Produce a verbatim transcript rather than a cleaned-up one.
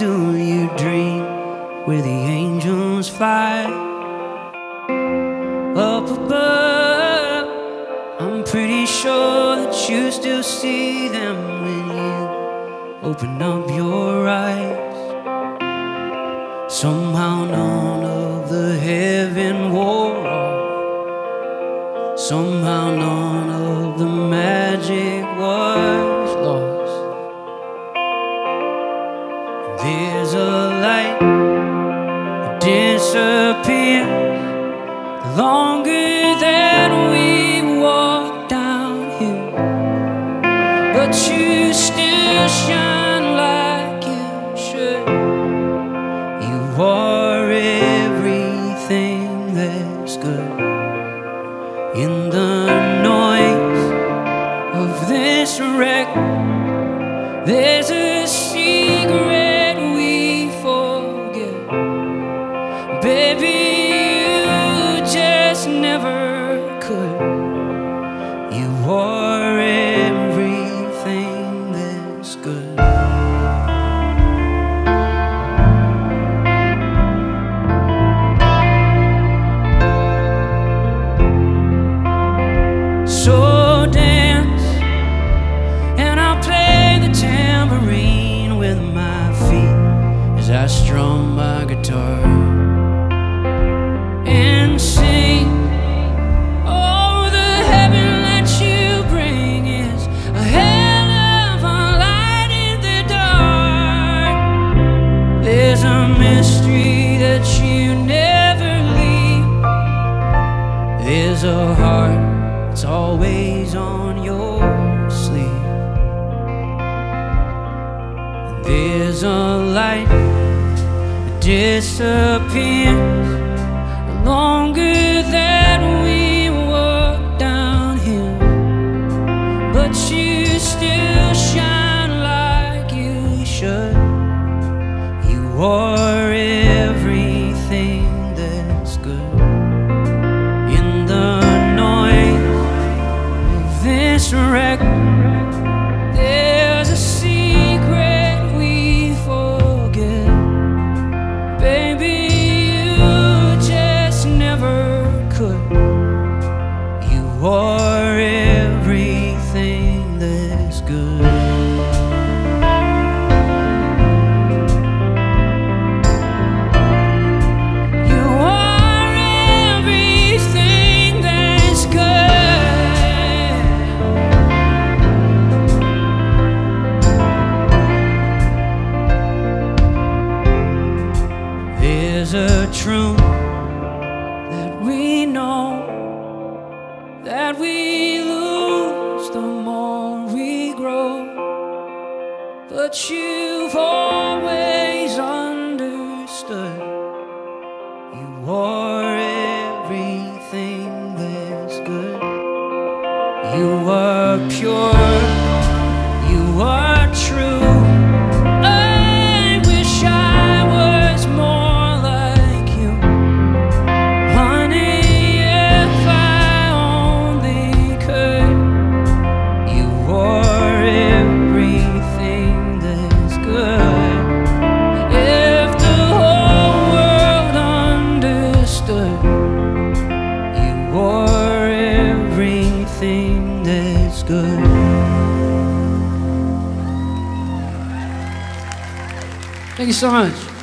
do you dream where the angels fly? Up above, I'm pretty sure that you still see them when you open up your eyes. Somehow none of the heaven wore off. Somehow none of the magic was lost. There's a light that disappears the longer that we walk downhill, but you still shine like you should. You are everything that's good. In the noise of this wreck, there's a secret we forget. Baby, you just never could. You are everything that's good. So dance, and I'll play the tambourine with my feet as I strum my guitar and sing. Oh, the heaven that you bring is a hell of a light in the dark. There's a mystery that you never leave. There's a heart, it's always on your sleeve. And there's a light that disappears the longer that we walk downhill, but you still shine like you should. You are everything that's good. In the this wreck, there's a secret we forget. Baby, you just never could. You are everything that's good. There's a truth that we know, that we lose the more we grow. But you've always understood. You are everything that's good. You are pure, you are true. Everything that's good. Thank you so much.